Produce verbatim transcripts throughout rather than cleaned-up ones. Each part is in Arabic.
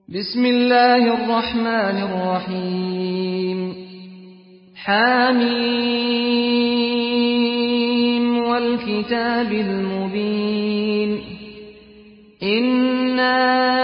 بسم الله الرحمن الرحيم حميم والكتاب المبين إنا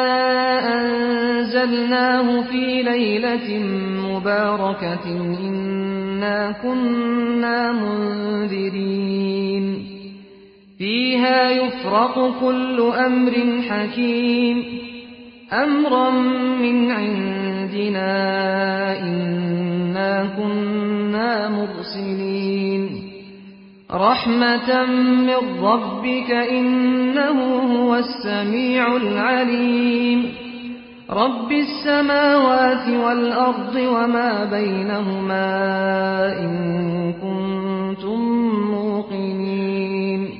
أنزلناه في ليلة مباركة إنا كنا منذرين فيها يفرق كل أمر حكيم أمرا من عندنا إنا كنا مرسلين رحمة من ربك إنه هو السميع العليم رب السماوات والأرض وما بينهما إن كنتم موقنين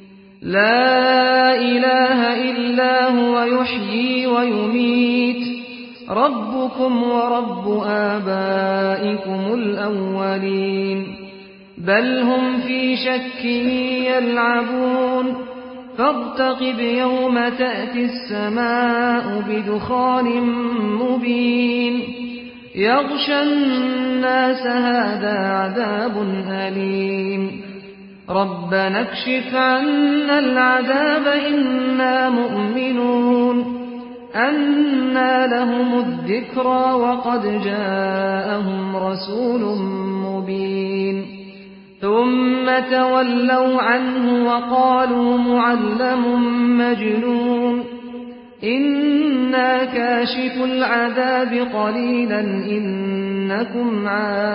لا إله إلا هو يحيي ويميت ربكم ورب آبائكم الأولين بل هم في شك يلعبون فارتقب يوم تأتي السماء بدخان مبين يغشى الناس هذا عذاب أليم ربنا اكشف عنا العذاب إنا مؤمنون أنى لهم الذكرى وقد جاءهم رسول مبين ثم تولوا عنه وقالوا معلم مجنون إنا كاشف العذاب قليلا إنكم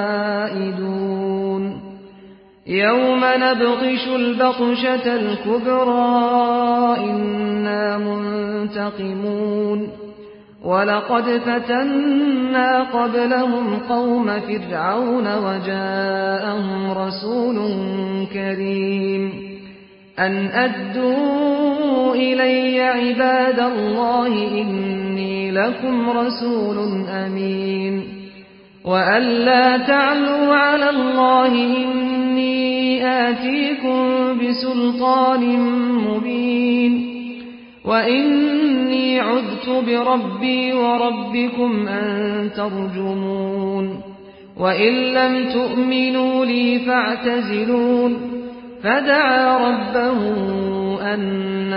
عائدون يوم نبطش البطشة الكبرى إنا منتقمون ولقد فتنا قبلهم قوم فرعون وجاءهم رسول كريم أن أدوا إلي عباد الله إني لكم رسول أمين وأن لا تعلوا على الله إني آتيكم بسلطان مبين وإني عذت بربي وربكم أن ترجمون وإن لم تؤمنوا لي فاعتزلون فدعا ربه أن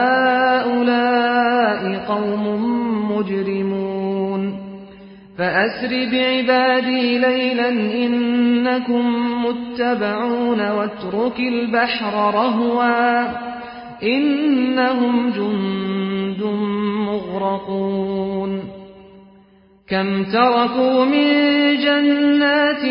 هؤلاء قوم مجرمون فأسر بعبادي ليلا إنكم متبعون واترك البحر رهوا إنهم جند مغرقون كم تركوا من جنات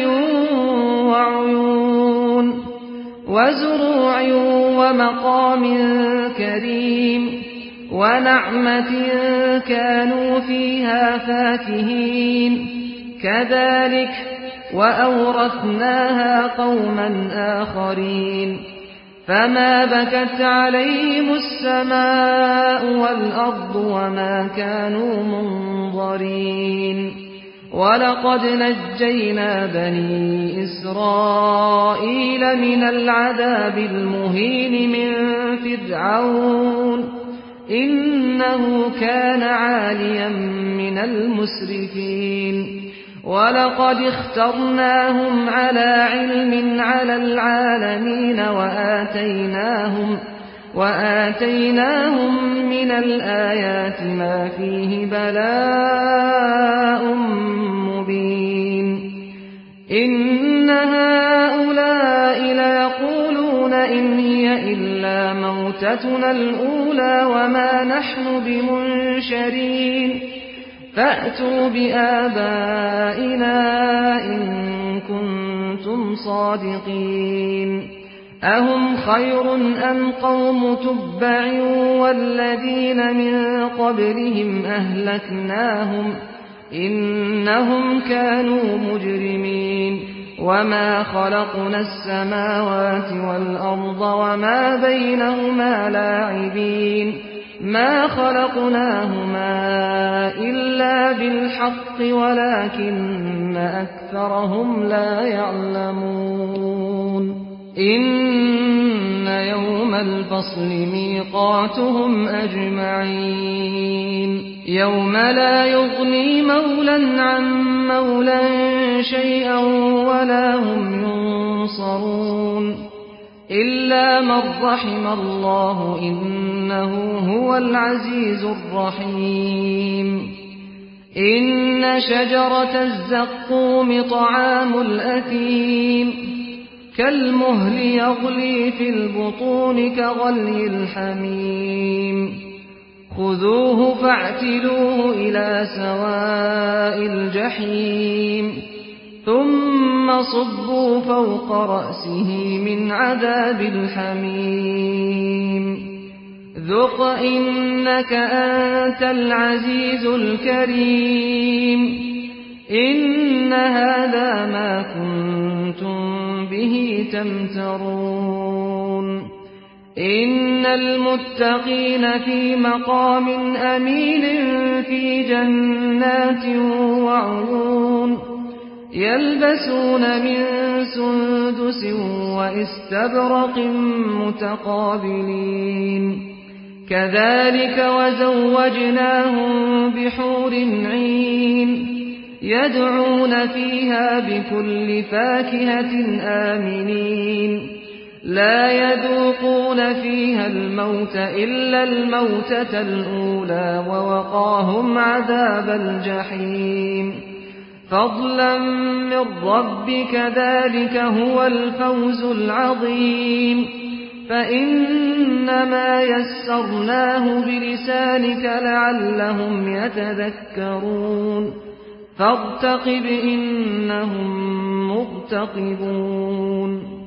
وعيون وزروع ومقام كريم ونعمة كانوا فيها فاكهين كذلك وأورثناها قوما آخرين فما بكت عليهم السماء والأرض وما كانوا منظرين ولقد نجينا بني إسرائيل من العذاب المهين من فرعون إنه كان عاليا من المسرفين ولقد اخترناهم على علم على العالمين وآتيناهم, وآتيناهم من الآيات ما فيه بلاء مبين إن هؤلاء ليقولون إن هي إلا موتتنا الأولى وما نحن بمنشرين فأتوا بآبائنا إن كنتم صادقين أهم خير أم قوم تبع والذين من قبلهم أهلكناهم إنهم كانوا مجرمين وما خلقنا السماوات والأرض وما بينهما لاعبين ما خلقناهما إلا بالحق ولكن أكثرهم لا يعلمون إن يوم الفصل ميقاتهم أجمعين يوم لا يغني مولى عن مولى شيئا ولا هم ينصرون إلا من رحم الله إنه هو العزيز الرحيم إن شجرة الزقوم طعام الأثيم كالمهل يغلي في البطون كغلي الحميم خذوه فاعتلوه إلى سواء الجحيم ثم صبوا فوق رأسه من عذاب الحميم ذق إنك أنت العزيز الكريم إن هذا ما كنتم به تمترون إن المتقين في مقام أمين في جنات وعيون يلبسون من سندس وإستبرق متقابلين كذلك وزوجناهم بحور عين يدعون فيها بكل فاكهة آمنين لا يذوقون فيها الموت إلا الموتة الأولى ووقاهم عذاب الجحيم فضلا من ربك ذلك هو الفوز العظيم فإنما يسرناه بلسانك لعلهم يتذكرون فارتقب إنهم مرتقبون